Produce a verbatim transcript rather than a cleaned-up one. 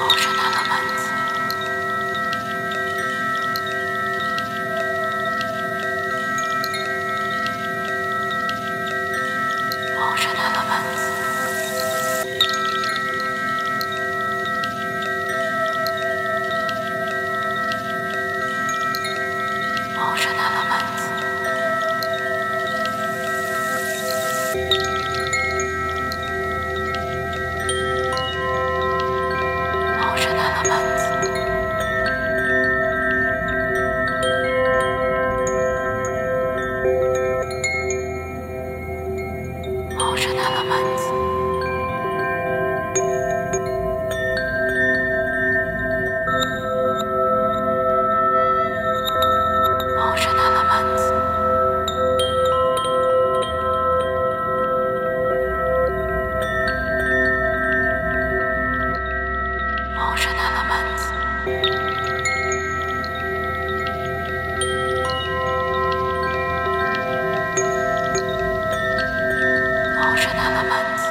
Ocean elements. Ocean elements. Ocean elements. Ocean elements. Ocean elements. Ocean elements. Ocean elements. Ocean elements.